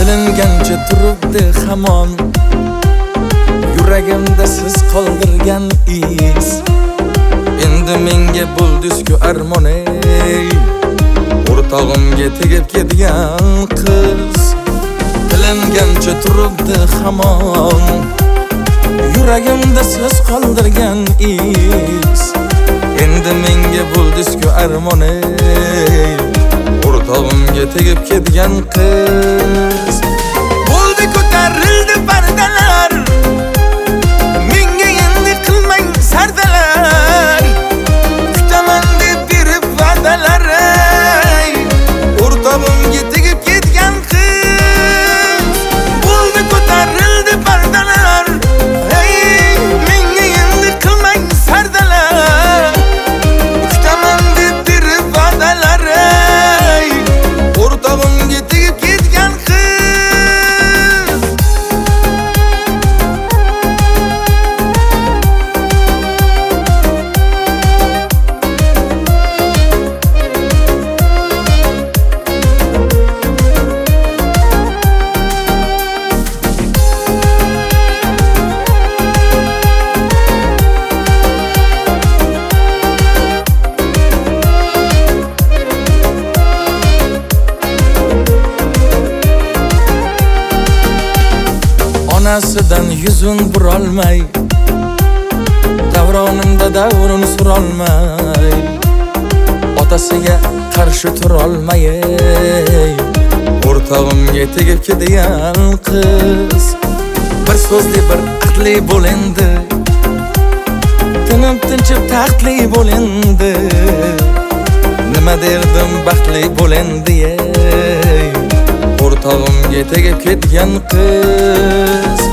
Qilingancha turibdi hamon yuragimda siz qoldirgan iz. Endi menga buldizku armon ey, o'rtog'imga tegib ketgan qiz. Qilingancha turibdi hamon yuragimda siz qoldirgan iz. Endi menga buldizku armon ey, o'rtog'imga tegib ketgan qiz. Bo'ldi ko'tarildi pardalar, menga endi qilmang sardalar. Kutaman deb berib va'dalar ey, o'rtog'imga tegib ketgan qiz. Bo'ldi ko'tarildi pardalar, ey, menga endi qilmang sardalar. Kutaman deb berib va'dalar ey, o'rtog'imga tegib ketgan qiz. Onasidan yuzun burolmay, davronimda davrin surolmay, otasiga qarshi turolmay, o'rtog'imga tegib ketgan qiz. Bir so'zli bir aqli bo'l endi, tinib tinchib taxtli bo'l endi. Nima derdim baxtli bo'l endi ey, o'rtog'imga tegib ketgan qiz.